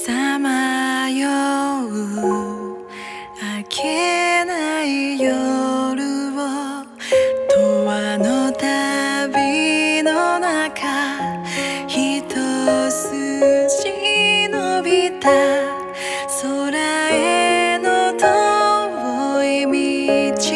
さまよう明けない夜を永遠の旅の中一筋伸びた空への遠い道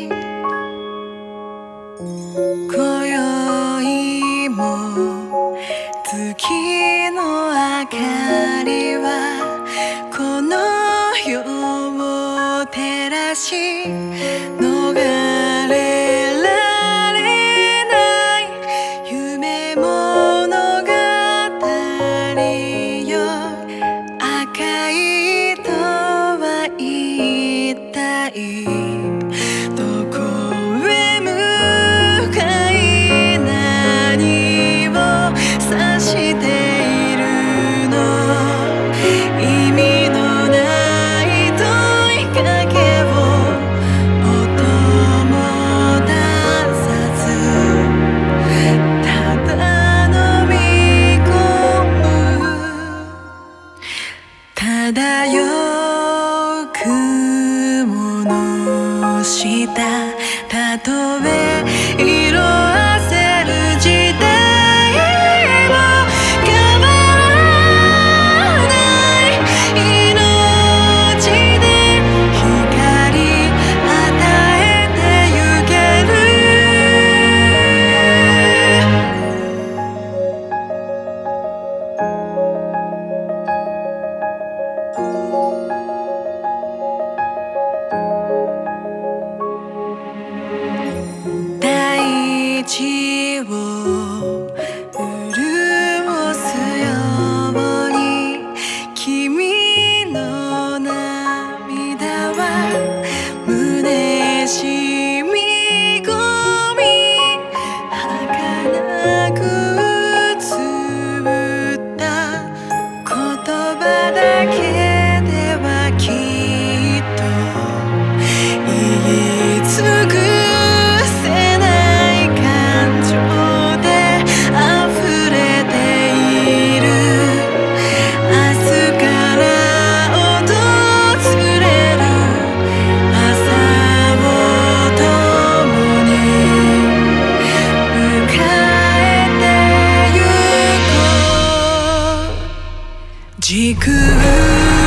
今宵も月の明かりはこの世を照らし逃れられない夢物語よ赤い糸は一体どこへ向かい何を指しているの意味のない問いかけを音も出さずただ飲み込む漂う雲の下たとえ色あせる時代も変わらない命で光与えてゆける大地を潤すように君の涙は胸染み込み儚くつぶった言葉だけではきっと言い尽くせない感情で溢れている明日から訪れる朝を共に迎えてゆこう時空